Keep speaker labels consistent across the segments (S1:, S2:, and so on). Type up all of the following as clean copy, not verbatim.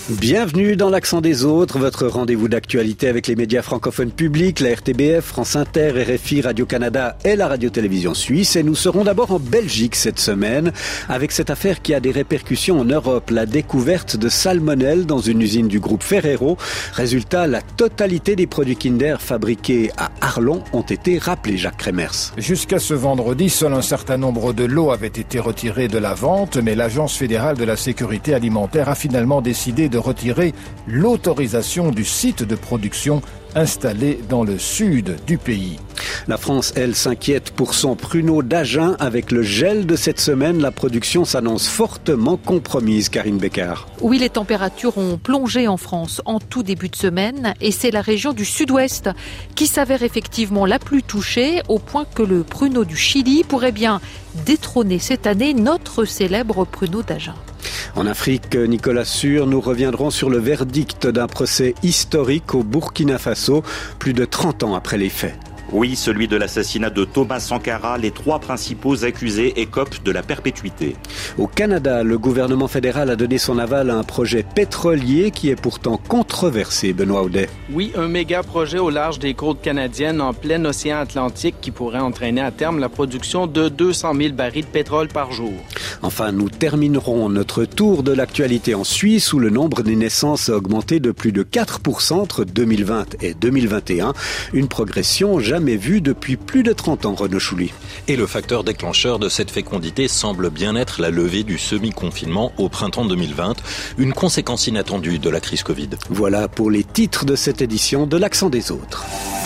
S1: Bienvenue dans l'Accent des autres, votre rendez-vous d'actualité avec les médias francophones publics, la RTBF, France Inter, RFI, Radio-Canada et la radio-télévision suisse. Et nous serons d'abord en Belgique cette semaine avec cette affaire qui a des répercussions en Europe, la découverte de salmonelle dans une usine du groupe Ferrero. Résultat, la totalité des produits Kinder fabriqués à Arlon ont été rappelés, Jacques Kremers.
S2: Jusqu'à ce vendredi, seul un certain nombre de lots avaient été retirés de la vente, mais l'Agence fédérale de la sécurité alimentaire a finalement décidé de retirer l'autorisation du site de production installé dans le sud du pays.
S1: La France, elle, s'inquiète pour son pruneau d'Agen. Avec le gel de cette semaine, la production s'annonce fortement compromise, Karine Bécard.
S3: Oui, les températures ont plongé en France en tout début de semaine et c'est la région du sud-ouest qui s'avère effectivement la plus touchée, au point que le pruneau du Chili pourrait bien détrôner cette année notre célèbre pruneau d'Agen.
S1: En Afrique, Nicolas Sûr, nous reviendrons sur le verdict d'un procès historique au Burkina Faso, plus de 30 ans après les faits.
S4: Oui, celui de l'assassinat de Thomas Sankara, les 3 principaux accusés écopent de la perpétuité.
S1: Au Canada, le gouvernement fédéral a donné son aval à un projet pétrolier qui est pourtant controversé, Benoît Audet.
S5: Oui, un méga projet au large des côtes canadiennes en plein océan Atlantique qui pourrait entraîner à terme la production de 200 000 barils de pétrole par jour.
S1: Enfin, nous terminerons notre tour de l'actualité en Suisse où le nombre des naissances a augmenté de plus de 4% entre 2020 et 2021. Une progression jamais vue depuis plus de 30 ans, Renaud Chouli.
S6: Et le facteur déclencheur de cette fécondité semble bien être la levée du semi-confinement au printemps 2020, une conséquence inattendue de la crise Covid.
S1: Voilà pour les titres de cette édition de l'Accent des autres.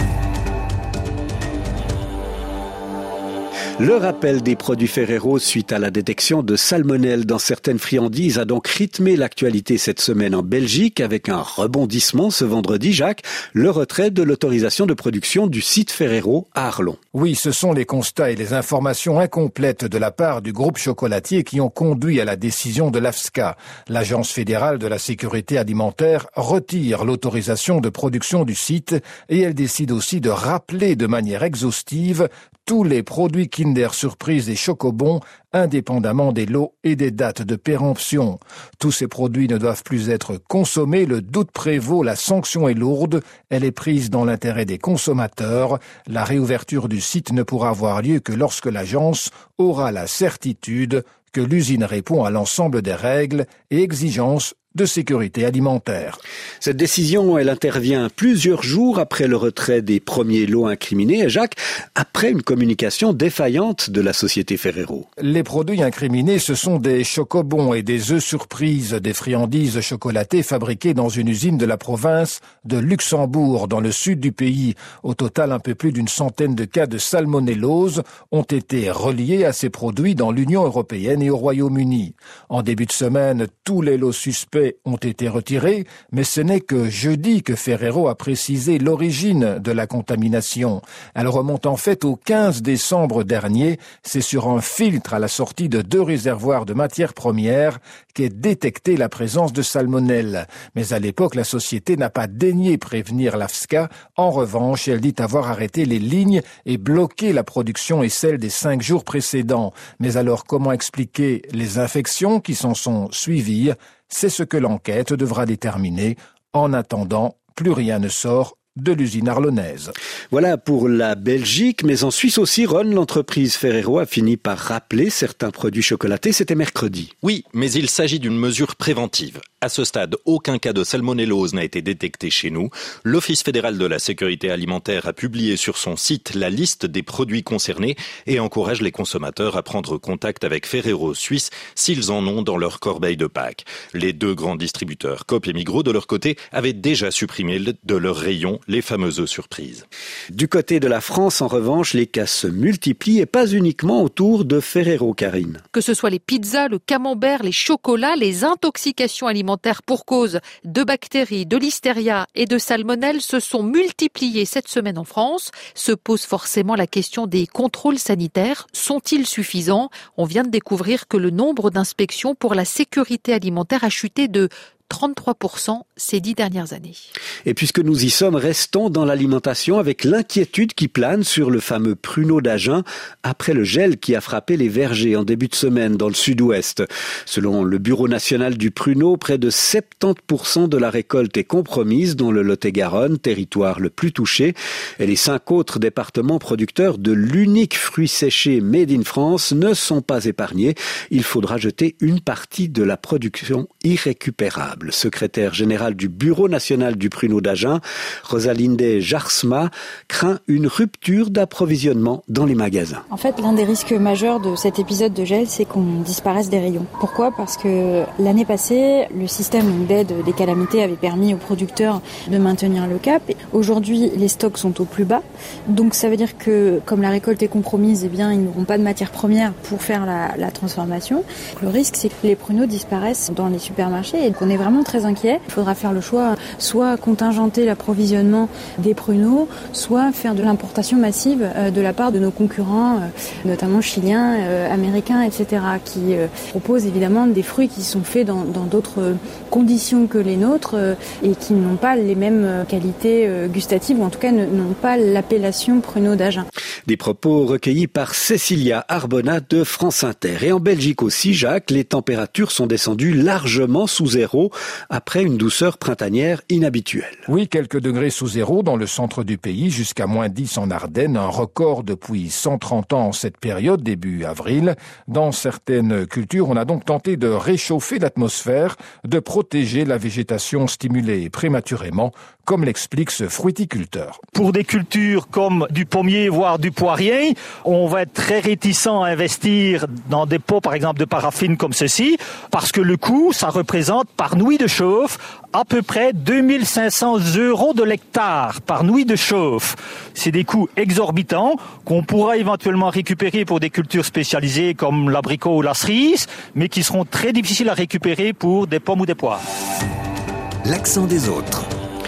S1: Le rappel des produits Ferrero suite à la détection de salmonelle dans certaines friandises a donc rythmé l'actualité cette semaine en Belgique avec un rebondissement ce vendredi, Jacques, le retrait de l'autorisation de production du site Ferrero à Arlon.
S2: Oui, ce sont les constats et les informations incomplètes de la part du groupe chocolatier qui ont conduit à la décision de l'AFSCA. L'Agence fédérale de la sécurité alimentaire retire l'autorisation de production du site et elle décide aussi de rappeler de manière exhaustive tous les produits Kinder Surprise et Chocobon, indépendamment des lots et des dates de péremption. Tous ces produits ne doivent plus être consommés, le doute prévaut, la sanction est lourde, elle est prise dans l'intérêt des consommateurs. La réouverture du site ne pourra avoir lieu que lorsque l'agence aura la certitude que l'usine répond à l'ensemble des règles et exigences de sécurité alimentaire.
S1: Cette décision, elle intervient plusieurs jours après le retrait des premiers lots incriminés, Jacques, après une communication défaillante de la société Ferrero.
S2: Les produits incriminés, ce sont des chocobons et des œufs surprises, des friandises chocolatées fabriquées dans une usine de la province de Luxembourg, dans le sud du pays. Au total, un peu plus d'une centaine de cas de salmonellose ont été reliés à ces produits dans l'Union européenne et au Royaume-Uni. En début de semaine, tous les lots suspects ont été retirés, mais ce n'est que jeudi que Ferrero a précisé l'origine de la contamination. Elle remonte en fait au 15 décembre dernier. C'est sur un filtre à la sortie de 2 réservoirs de matières premières qu'est détectée la présence de salmonelle. Mais à l'époque, la société n'a pas daigné prévenir l'AFSCA. En revanche, elle dit avoir arrêté les lignes et bloqué la production et celle des 5 jours précédents. Mais alors, comment expliquer les infections qui s'en sont suivies ? C'est ce que l'enquête devra déterminer. En attendant, plus rien ne sort de l'usine arlonnaise.
S1: Voilà pour la Belgique, mais en Suisse aussi, Ron, l'entreprise Ferrero a fini par rappeler certains produits chocolatés. C'était mercredi.
S6: Oui, mais il s'agit d'une mesure préventive. À ce stade, aucun cas de salmonellose n'a été détecté chez nous. L'Office fédéral de la sécurité alimentaire a publié sur son site la liste des produits concernés et encourage les consommateurs à prendre contact avec Ferrero Suisse s'ils en ont dans leur corbeille de Pâques. Les 2 grands distributeurs, Coop et Migros, de leur côté, avaient déjà supprimé de leur rayon les fameuses œufs surprises.
S1: Du côté de la France, en revanche, les cas se multiplient et pas uniquement autour de Ferrero, Karine.
S3: Que ce soit les pizzas, le camembert, les chocolats, les intoxications alimentaires pour cause de bactéries, de listeria et de salmonelle se sont multipliées cette semaine en France. Se pose forcément la question des contrôles sanitaires. Sont-ils suffisants ? On vient de découvrir que le nombre d'inspections pour la sécurité alimentaire a chuté de 33% ces 10 dernières années.
S1: Et puisque nous y sommes, restons dans l'alimentation avec l'inquiétude qui plane sur le fameux pruneau d'Agen après le gel qui a frappé les vergers en début de semaine dans le sud-ouest. Selon le Bureau national du pruneau, près de 70% de la récolte est compromise dans le Lot-et-Garonne, territoire le plus touché. Et les 5 autres départements producteurs de l'unique fruit séché Made in France ne sont pas épargnés. Il faudra jeter une partie de la production irrécupérable. Secrétaire générale du Bureau national du pruneau d'Agen, Rosalinde Jarsma craint une rupture d'approvisionnement dans les magasins.
S7: En fait, l'un des risques majeurs de cet épisode de gel, c'est qu'on disparaisse des rayons. Pourquoi ? Parce que l'année passée, le système d'aide des calamités avait permis aux producteurs de maintenir le cap. Aujourd'hui, les stocks sont au plus bas. Donc ça veut dire que comme la récolte est compromise, ils n'auront pas de matière première pour faire la transformation. Le risque, c'est que les pruneaux disparaissent dans les supermarchés et qu'on est vraiment très inquiet. Il faudra faire le choix, soit contingenter l'approvisionnement des pruneaux, soit faire de l'importation massive de la part de nos concurrents, notamment chiliens, américains, etc., qui proposent évidemment des fruits qui sont faits dans d'autres conditions que les nôtres et qui n'ont pas les mêmes qualités gustatives, ou en tout cas n'ont pas l'appellation pruneau d'Agen.
S1: Des propos recueillis par Cécilia Arbona de France Inter. Et en Belgique aussi, Jacques, les températures sont descendues largement sous zéro après une douceur printanière inhabituelle.
S2: Oui, quelques degrés sous zéro dans le centre du pays, jusqu'à moins 10 en Ardennes, un record depuis 130 ans en cette période, début avril. Dans certaines cultures, on a donc tenté de réchauffer l'atmosphère, de protéger la végétation stimulée prématurément, comme l'explique ce fruiticulteur.
S8: Pour des cultures comme du pommier, voire du poirier, on va être très réticent à investir dans des pots, par exemple, de paraffine comme ceci, parce que le coût, ça représente par nuit de chauffe à peu près 2500 € de l'hectare par nuit de chauffe. C'est des coûts exorbitants qu'on pourra éventuellement récupérer pour des cultures spécialisées comme l'abricot ou la cerise, mais qui seront très difficiles à récupérer pour des pommes ou des poires.
S1: L'accent des autres.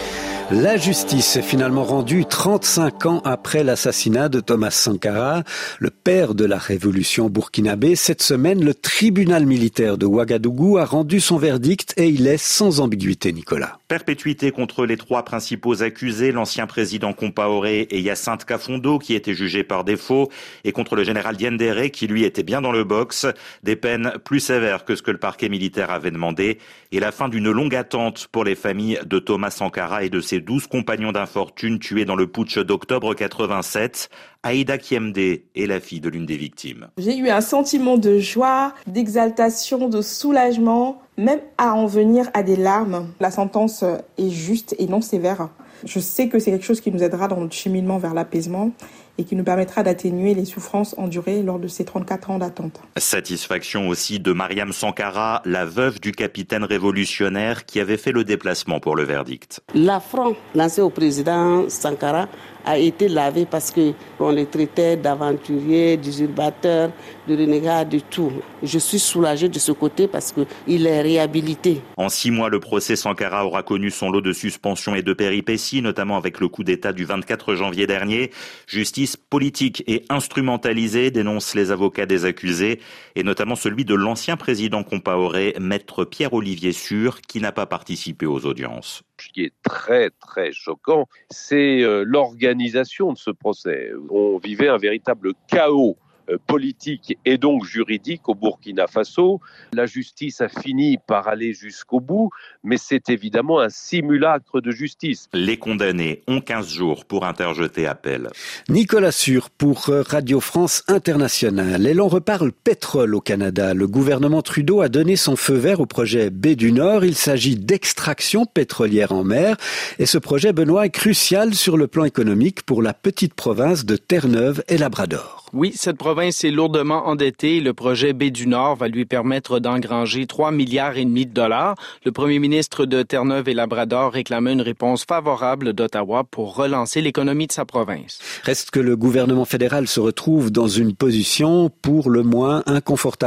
S1: La justice est finalement rendue 35 ans après l'assassinat de Thomas Sankara, le père de la révolution burkinabé. Cette semaine, le tribunal militaire de Ouagadougou a rendu son verdict et il est sans ambiguïté, Nicolas.
S4: Perpétuité contre les 3 principaux accusés, l'ancien président Compaoré et Hyacinthe Kafondo qui étaient jugés par défaut, et contre le général Diendéré qui lui était bien dans le box. Des peines plus sévères que ce que le parquet militaire avait demandé, et la fin d'une longue attente pour les familles de Thomas Sankara et de ses 12 compagnons d'infortune tués dans le putsch d'octobre 87. Aïda Kiemde est la fille de l'une des victimes.
S9: J'ai eu un sentiment de joie, d'exaltation, de soulagement, même à en venir à des larmes. La sentence est juste et non sévère. Je sais que c'est quelque chose qui nous aidera dans notre cheminement vers l'apaisement et qui nous permettra d'atténuer les souffrances endurées lors de ces 34 ans d'attente.
S4: Satisfaction aussi de Mariam Sankara, la veuve du capitaine révolutionnaire qui avait fait le déplacement pour le verdict.
S10: L'affront lancé au président Sankara a été lavé parce qu'on les traitait d'aventuriers, d'usurpateurs, de renégats, de tout. Je suis soulagée de ce côté parce qu'il est réhabilité.
S4: En 6 mois, le procès Sankara aura connu son lot de suspensions et de péripéties, notamment avec le coup d'État du 24 janvier dernier. Justice politique et instrumentalisée, dénoncent les avocats des accusés, et notamment celui de l'ancien président Compaoré, maître Pierre-Olivier Sûr, qui n'a pas participé aux audiences.
S11: Ce qui est très très choquant, c'est l'organisation de ce procès. On vivait un véritable chaos politique et donc juridique au Burkina Faso. La justice a fini par aller jusqu'au bout, mais c'est évidemment un simulacre de justice.
S4: Les condamnés ont 15 jours pour interjeter appel.
S1: Nicolas Sûr pour Radio France Internationale. Et l'on reparle pétrole au Canada. Le gouvernement Trudeau a donné son feu vert au projet Baie du Nord. Il s'agit d'extraction pétrolière en mer. Et ce projet, Benoît, est crucial sur le plan économique pour la petite province de Terre-Neuve et Labrador.
S5: Oui, cette province est lourdement endettée. Le projet Baie du Nord va lui permettre d'engranger 3,5 milliards de dollars. Le premier ministre de Terre-Neuve et Labrador réclamait une réponse favorable d'Ottawa pour relancer l'économie de sa province.
S1: Reste que le gouvernement fédéral se retrouve dans une position pour le moins inconfortable.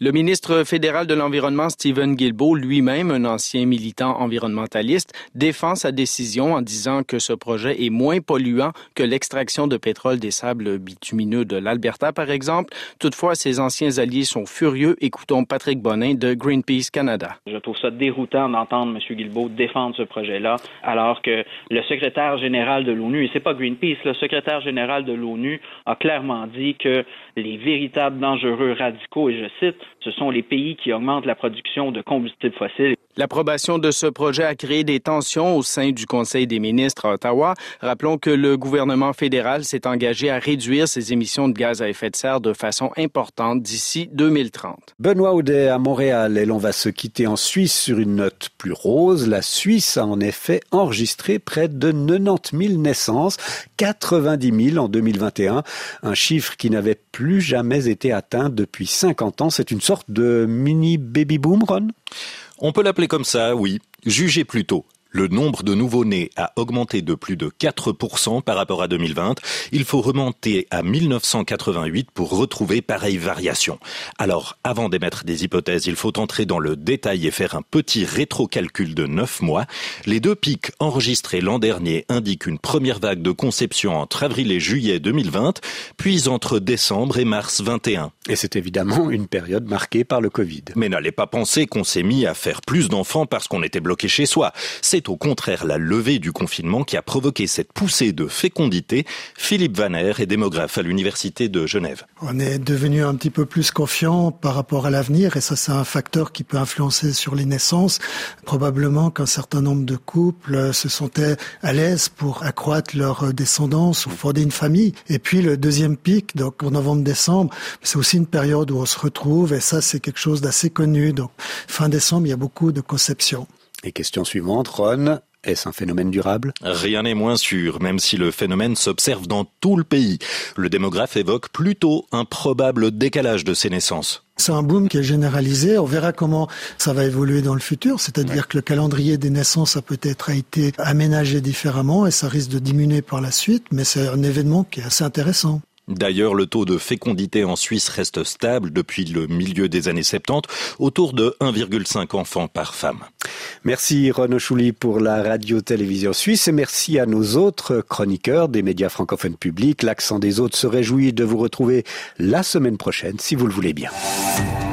S5: Le ministre fédéral de l'Environnement, Steven Guilbeault, lui-même un ancien militant environnementaliste, défend sa décision en disant que ce projet est moins polluant que l'extraction de pétrole des sables bitumineux de l'Alberta, par exemple. Toutefois, ses anciens alliés sont furieux. Écoutons Patrick Bonin de Greenpeace Canada.
S12: Je trouve ça déroutant d'entendre M. Guilbeault défendre ce projet-là, alors que le secrétaire général de l'ONU, et c'est pas Greenpeace, le secrétaire général de l'ONU a clairement dit que les véritables dangereux radicaux, et je cite, ce sont les pays qui augmentent la production de combustibles fossiles.
S5: L'approbation de ce projet a créé des tensions au sein du Conseil des ministres à Ottawa. Rappelons que le gouvernement fédéral s'est engagé à réduire ses émissions de gaz à effet de serre de façon importante d'ici 2030.
S1: Benoît Audet à Montréal et l'on va se quitter en Suisse sur une note plus rose. La Suisse a en effet enregistré près de 90 000 naissances, 90 000 en 2021, un chiffre qui n'avait plus jamais été atteint depuis 50 ans. C'est une sorte de mini baby-boom, Ron ?
S6: On peut l'appeler comme ça, oui. Jugez plutôt. Le nombre de nouveau-nés a augmenté de plus de 4% par rapport à 2020. Il faut remonter à 1988 pour retrouver pareille variation. Alors, avant d'émettre des hypothèses, il faut entrer dans le détail et faire un petit rétro-calcul de 9 mois. Les deux pics enregistrés l'an dernier indiquent une première vague de conception entre avril et juillet 2020, puis entre décembre et mars 21.
S1: Et c'est évidemment une période marquée par le Covid.
S6: Mais n'allez pas penser qu'on s'est mis à faire plus d'enfants parce qu'on était bloqué chez soi. C'est au contraire la levée du confinement qui a provoqué cette poussée de fécondité. Philippe Vanner est démographe à l'Université de Genève.
S13: On est devenu un petit peu plus confiant par rapport à l'avenir et ça c'est un facteur qui peut influencer sur les naissances. Probablement qu'un certain nombre de couples se sentaient à l'aise pour accroître leur descendance ou fonder une famille. Et puis le deuxième pic, donc en novembre-décembre, c'est aussi une période où on se retrouve et ça c'est quelque chose d'assez connu. Donc fin décembre, il y a beaucoup de conceptions.
S1: Et question suivante, Ron, est-ce un phénomène durable ?
S6: Rien n'est moins sûr, même si le phénomène s'observe dans tout le pays. Le démographe évoque plutôt un probable décalage de ces naissances.
S13: C'est un boom qui est généralisé. On verra comment ça va évoluer dans le futur. C'est-à-dire que le calendrier des naissances a peut-être été aménagé différemment et ça risque de diminuer par la suite, mais c'est un événement qui est assez intéressant.
S6: D'ailleurs, le taux de fécondité en Suisse reste stable depuis le milieu des années 70, autour de 1,5 enfants par femme.
S1: Merci Renaud Chouli pour la radio-télévision suisse et merci à nos autres chroniqueurs des médias francophones publics. L'Accent des autres se réjouit de vous retrouver la semaine prochaine, si vous le voulez bien.